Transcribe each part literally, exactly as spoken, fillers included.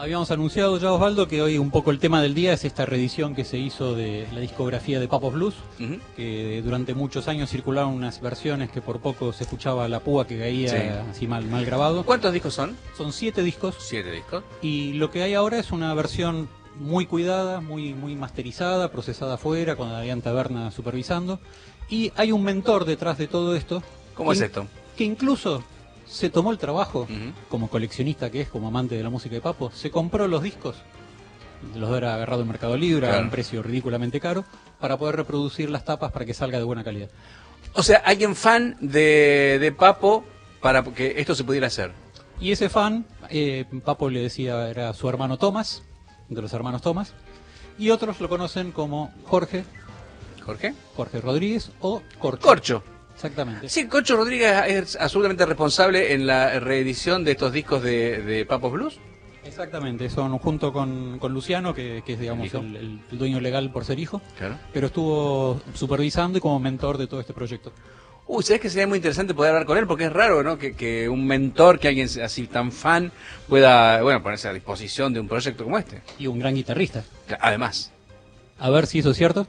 Habíamos anunciado ya, Osvaldo, que hoy un poco el tema del día es esta reedición que se hizo de la discografía de Papos Blues, uh-huh. que durante muchos años circularon unas versiones que por poco se escuchaba la púa que caía, sí. así mal, mal grabado. ¿Cuántos discos son? Son siete discos. Siete discos. Y lo que hay ahora es una versión muy cuidada, muy, muy masterizada, procesada afuera, con Adrián Taberna supervisando. Y hay un mentor detrás de todo esto. ¿Cómo que, es esto? Que incluso se tomó el trabajo, uh-huh. como coleccionista que es, como amante de la música de Papo, se compró los discos, los habrá agarrado en Mercado Libre claro. a un precio ridículamente caro, para poder reproducir las tapas para que salga de buena calidad. O sea, alguien fan de, de Papo para que esto se pudiera hacer. Y ese fan, eh, Papo le decía, era su hermano Tomás, de los hermanos Tomás, y otros lo conocen como Jorge. ¿Jorge? Jorge Rodríguez o Corcho. Corcho. Exactamente. Sí, Corcho Rodríguez es absolutamente responsable en la reedición de estos discos de, de Papos Blues. Exactamente, son junto con, con Luciano, que, que es digamos el, el, el dueño legal por ser hijo, claro. pero estuvo supervisando y como mentor de todo este proyecto. Uy, ¿sabes que sería muy interesante poder hablar con él? Porque es raro, ¿no? Que, que un mentor, que alguien así tan fan, pueda, bueno, ponerse a disposición de un proyecto como este. Y un gran guitarrista. Además. A ver si eso es cierto.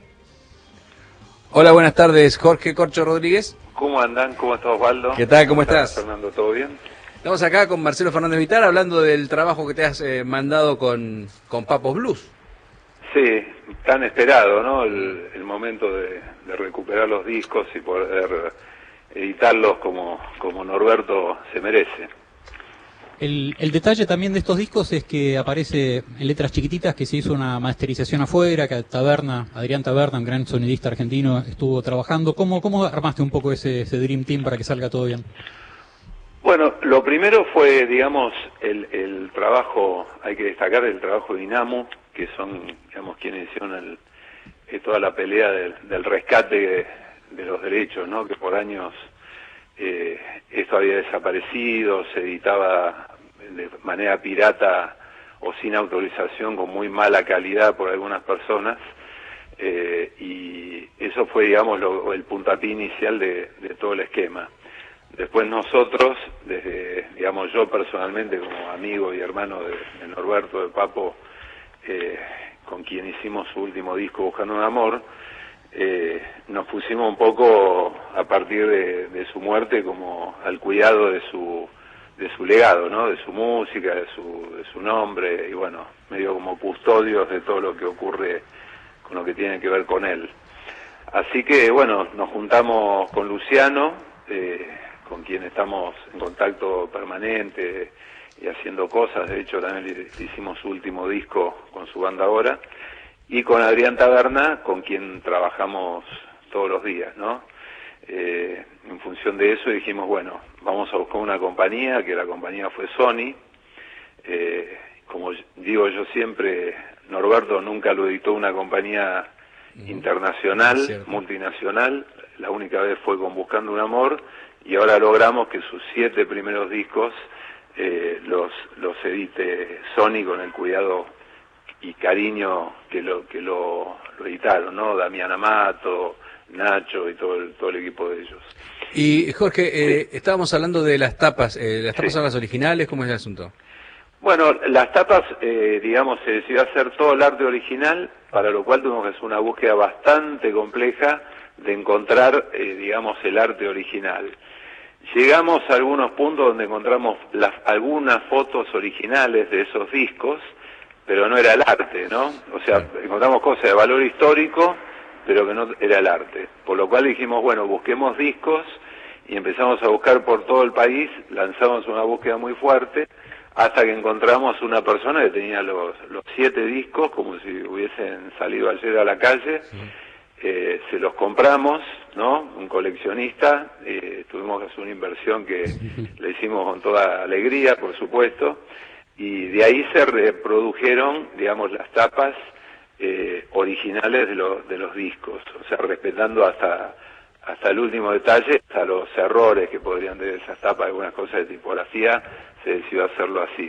Hola, buenas tardes, Jorge Corcho Rodríguez. ¿Cómo andan? ¿Cómo estás, Osvaldo? ¿Qué tal? ¿Cómo, ¿Cómo estás? estás? Fernando, ¿todo bien? Estamos acá con Marcelo Fernández Vitar hablando del trabajo que te has eh, mandado con, con Papos Blues. Sí, tan esperado, ¿no? El, el momento de, de recuperar los discos y poder editarlos como, como Norberto se merece. El, el detalle también de estos discos es que aparece en letras chiquititas que se hizo una masterización afuera, que Taberna, Adrián Taberna, un gran sonidista argentino, estuvo trabajando. ¿Cómo, cómo armaste un poco ese, ese Dream Team para que salga todo bien? Bueno, lo primero fue, digamos, el, el trabajo, hay que destacar el trabajo de INAMU, que son, digamos, quienes hicieron el, eh, toda la pelea del, del rescate de, de los derechos, ¿no? Que por años eh, esto había desaparecido, se editaba de manera pirata o sin autorización, con muy mala calidad por algunas personas, eh, y eso fue, digamos, lo, el puntapié inicial de, de todo el esquema. Después nosotros, desde, digamos, yo personalmente como amigo y hermano de, de Norberto, de Papo, eh, con quien hicimos su último disco, Buscando un Amor, eh, nos pusimos un poco a partir de, de su muerte como al cuidado de su de su legado, ¿no? De su música, de su, de su nombre, y bueno, medio como custodios de todo lo que ocurre con lo que tiene que ver con él. Así que, bueno, nos juntamos con Luciano, eh, con quien estamos en contacto permanente y haciendo cosas. De hecho, también le hicimos su último disco con su banda ahora, y con Adrián Taberna, con quien trabajamos todos los días, ¿no? Eh, en función de eso dijimos, bueno, vamos a buscar una compañía, que la compañía fue Sony. Eh, como digo yo siempre, Norberto nunca lo editó una compañía mm, internacional, multinacional. La única vez fue con Buscando un Amor, y ahora logramos que sus siete primeros discos eh, los, los edite Sony con el cuidado y cariño que lo que lo, lo editaron, ¿no? Damián Amato, Nacho y todo el, todo el equipo de ellos. Y Jorge, eh, sí. estábamos hablando de las tapas, eh, ¿las tapas sí. son las originales? ¿Cómo es el asunto? Bueno, las tapas, eh, digamos, se decidió hacer todo el arte original, para lo cual tuvimos que hacer una búsqueda bastante compleja de encontrar, eh, digamos, el arte original. Llegamos a algunos puntos donde encontramos las, algunas fotos originales de esos discos, pero no era el arte, ¿no? O sea, sí. encontramos cosas de valor histórico, pero que no era el arte. Por lo cual dijimos, bueno, busquemos discos, y empezamos a buscar por todo el país, lanzamos una búsqueda muy fuerte, hasta que encontramos una persona que tenía los, los siete discos, como si hubiesen salido ayer a la calle. Sí. Eh, se los compramos, ¿no? Un coleccionista, eh, tuvimos que hacer una inversión que le hicimos con toda alegría, por supuesto, y de ahí se reprodujeron, digamos, las tapas eh, originales de, lo, de los discos, o sea, respetando hasta hasta el último detalle, hasta los errores que podrían tener esas tapas, algunas cosas de tipografía, se decidió hacerlo así.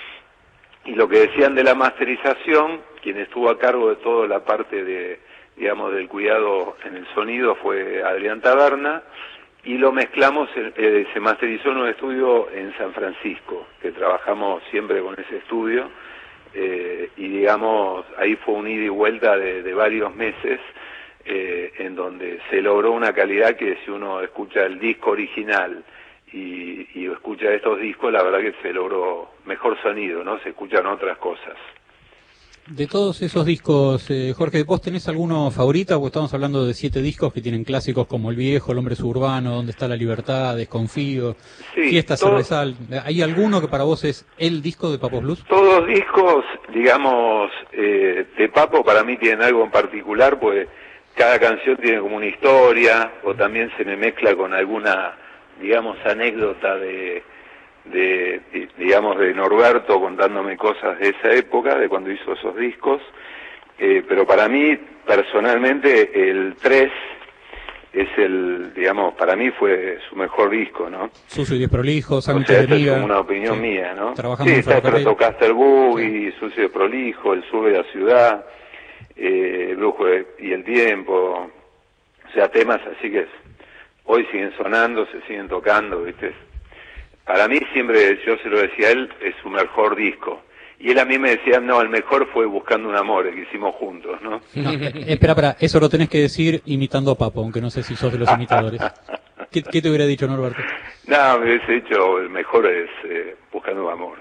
Y lo que decían de la masterización, quien estuvo a cargo de toda la parte de, digamos, del cuidado en el sonido fue Adrián Taberna, y lo mezclamos, eh, se masterizó en un estudio en San Francisco, que trabajamos siempre con ese estudio, eh, y digamos, ahí fue un ida y vuelta de, de varios meses, eh, en donde se logró una calidad que si uno escucha el disco original y, y escucha estos discos, la verdad que se logró mejor sonido, ¿no? Se escuchan otras cosas. De todos esos discos, eh, Jorge, ¿vos tenés alguno favorito? Porque estamos hablando de siete discos que tienen clásicos como El Viejo, El Hombre Suburbano, Dónde está la libertad, Desconfío, Sí, Fiesta todo, Cervezal. ¿Hay alguno que para vos es el disco de Papos Blues? Todos discos, digamos, eh, de Papo para mí tienen algo en particular, pues cada canción tiene como una historia, o también se me mezcla con alguna, digamos, anécdota de... De, de, digamos, de Norberto contándome cosas de esa época, de cuando hizo esos discos, eh, pero para mí, personalmente, el tres es el, digamos, para mí fue su mejor disco, ¿no? Sucio y Desprolijo, O Sándwich sea, de esta es Miga. como una opinión Sí. mía, ¿no? Trabajando Sí, en está ferrocarril. Stratocaster Boogie, sí. Sucio y Desprolijo, El Sur de la Ciudad, eh, Brujo de- y el Tiempo, o sea, temas así que hoy siguen sonando, se siguen tocando, ¿viste? Para mí siempre, yo se lo decía a él, es su mejor disco. Y él a mí me decía, no, el mejor fue Buscando un Amor, el que hicimos juntos, ¿no? No, eh, espera, espera, eso lo tenés que decir imitando a Papo, aunque no sé si sos de los imitadores. ¿Qué, qué te hubiera dicho, Norberto? No, me hubiese dicho, el mejor es eh, Buscando un Amor.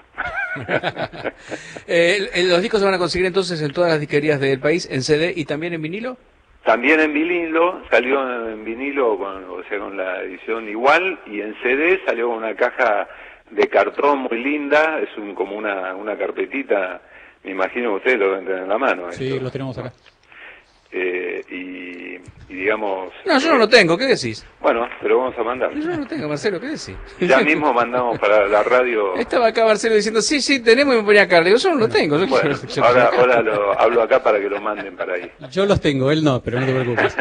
eh, el- los discos se van a conseguir entonces en todas las disquerías del país, en C D y también en vinilo. También en vinilo, salió en vinilo, con, o sea, con la edición igual, y en C D salió con una caja de cartón muy linda, es un, como una, una carpetita, me imagino que ustedes lo deben tener en la mano. Sí, esto. lo tenemos acá. Eh, y, y digamos... No, yo no lo tengo, ¿qué decís? Bueno, pero vamos a mandar. Yo no lo tengo, Marcelo, ¿qué decís? Ya mismo mandamos para la radio... Estaba acá Marcelo diciendo, sí, sí, tenemos, y me ponía acá. Le digo, yo no lo tengo. Yo Bueno, quiero- yo- ahora, ahora lo hablo acá para que lo manden para ahí. Yo los tengo, él no, pero no te preocupes.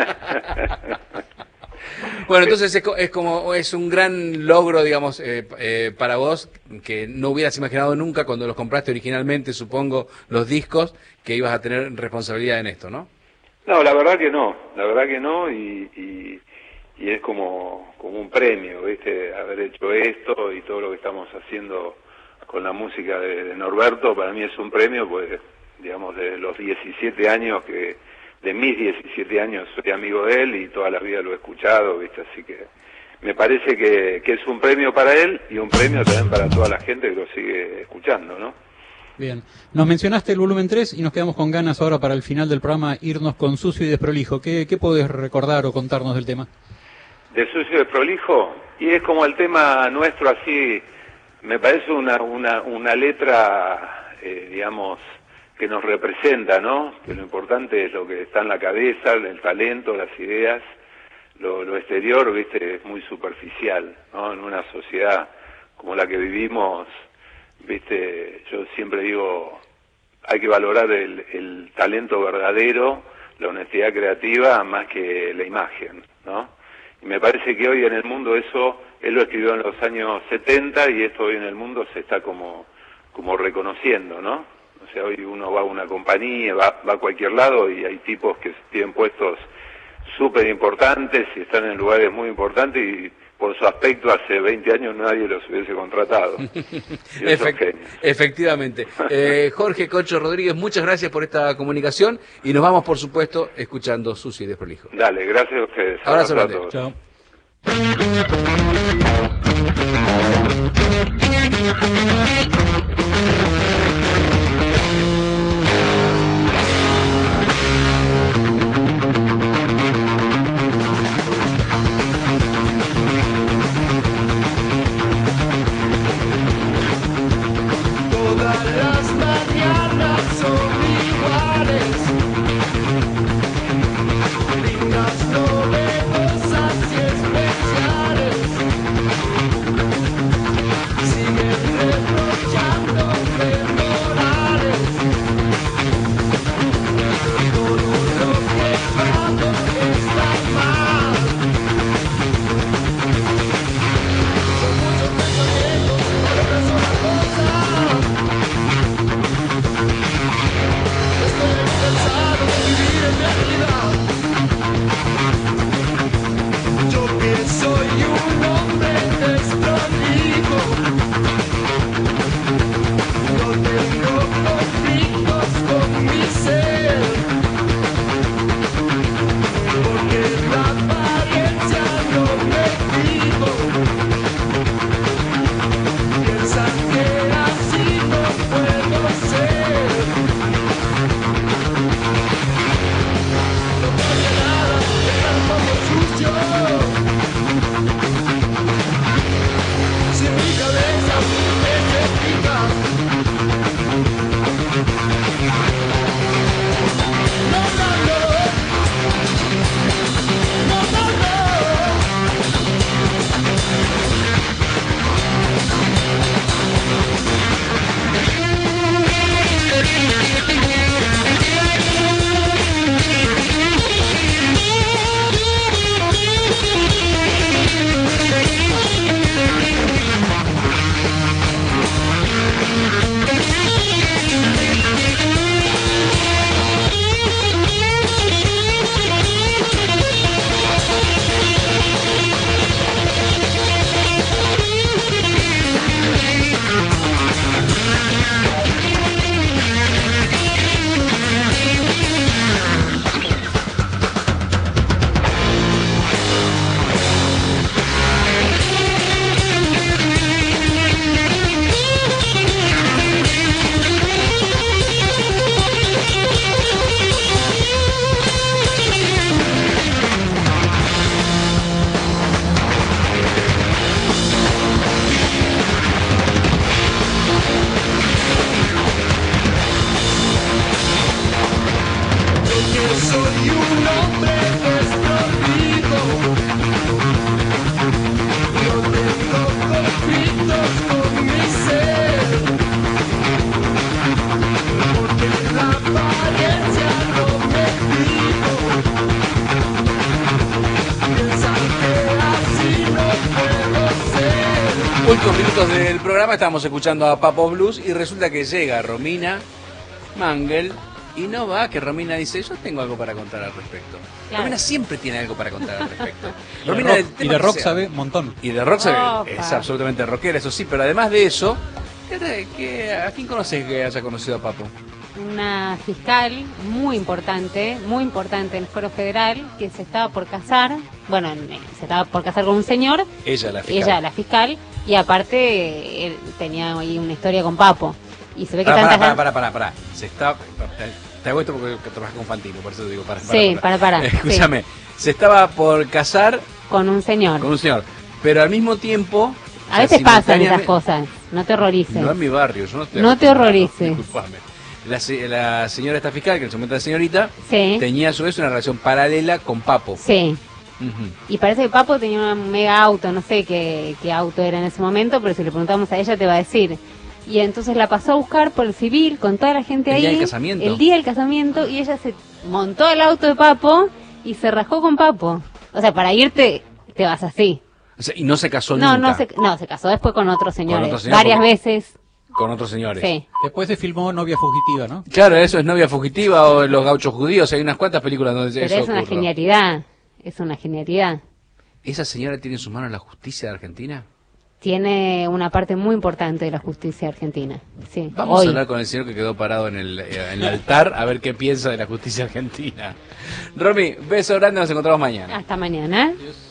Bueno, entonces es, co- es como, es un gran logro, digamos, eh, eh, para vos, que no hubieras imaginado nunca cuando los compraste originalmente, supongo, los discos, que ibas a tener responsabilidad en esto, ¿no? No, la verdad que no, la verdad que no, y, y, y es como, como un premio, ¿viste? Haber hecho esto y todo lo que estamos haciendo con la música de, de Norberto, para mí es un premio, pues, digamos, de los diecisiete años que, de mis diecisiete años soy amigo de él y toda la vida lo he escuchado, ¿viste? Así que me parece que, que es un premio para él y un premio también para toda la gente que lo sigue escuchando, ¿no? Bien. Nos mencionaste el volumen tres y nos quedamos con ganas ahora para el final del programa irnos con Sucio y Desprolijo. ¿Qué, qué podés recordar o contarnos del tema? De Sucio y Desprolijo, y es como el tema nuestro así, me parece una, una, una letra, eh, digamos, que nos representa, ¿no? Que lo importante es lo que está en la cabeza, el talento, las ideas, lo, lo exterior, viste, es muy superficial, ¿no? En una sociedad como la que vivimos, viste, yo siempre digo, hay que valorar el, el talento verdadero, la honestidad creativa, más que la imagen, ¿no? Y me parece que hoy en el mundo eso, él lo escribió en los años setenta y esto hoy en el mundo se está como, como reconociendo, ¿no? O sea, hoy uno va a una compañía, va, va a cualquier lado y hay tipos que tienen puestos súper importantes y están en lugares muy importantes y por su aspecto hace veinte años nadie los hubiese contratado. Y esos Efect- genios. efectivamente. Eh, Jorge Cocho Rodríguez, muchas gracias por esta comunicación y nos vamos, por supuesto, escuchando Sucio y Desprolijo. Dale, gracias a ustedes. Abrazo a grande. todos. Chao. Todas las mañanas son iguales, lindas, novedosas y especiales. Siguen reprochando temporales. Todo lo que hago está mal. Son muchos pensamientos, por una sola cosa. el programa estábamos escuchando a Papo Blues y resulta que llega Romina Mangel y no va, que Romina dice, yo tengo algo para contar al respecto. Claro. Romina siempre tiene algo para contar al respecto. Y de Romina, rock, del y tema de que rock sea. sabe un montón. Y de rock sabe, Opa. es absolutamente rockera, eso sí, pero además de eso, ¿qué- qué- ¿a quién conoces que haya conocido a Papo? Una fiscal muy importante, muy importante en el Fuero Federal, que se estaba por casar, bueno, en- se estaba por casar con un señor, Ella, la fiscal. ella, la fiscal, y aparte él tenía ahí una historia con Papo. Y se ve que Pará, tantas... pará, pará, pará, pará, pará. Se está... Te, te hago esto porque trabajas con Fantino, por eso te digo, para, Sí, para, para, sí. Escúchame, se estaba por casar Con un señor. con un señor, pero al mismo tiempo... o A sea, veces pasan esas simultáneamente- cosas, no te horrorices. No es mi barrio, yo no estoy No te acostumbrado, horrorices. Disculpame. La, se- la señora esta fiscal, que en su momento era señorita, Sí, tenía a su vez una relación paralela con Papo. sí. Ujú. Y parece que Papo tenía un mega auto, no sé qué, qué auto era en ese momento, pero si le preguntamos a ella te va a decir. Y entonces la pasó a buscar por el civil con toda la gente ¿El ahí. día del casamiento? El día del casamiento, y ella se montó al auto de Papo y se rajó con Papo. O sea, para irte, te vas así. O sea, y no se casó No, nunca no se, no, se casó después con otros señores. otro señor, varias porque- veces. con otros señores. Sí. Después se filmó Novia Fugitiva, ¿no? Claro, eso es Novia Fugitiva o Los Gauchos Judíos, hay unas cuantas películas donde Pero eso es una ocurre. genialidad. Es una genialidad. ¿Esa señora tiene en sus manos la justicia de Argentina? Tiene una parte muy importante de la justicia argentina. Sí. Vamos Hoy. a hablar con el señor que quedó parado en el, eh, en el altar a ver qué piensa de la justicia argentina. Romy, beso grande, nos encontramos mañana. Hasta mañana. Dios.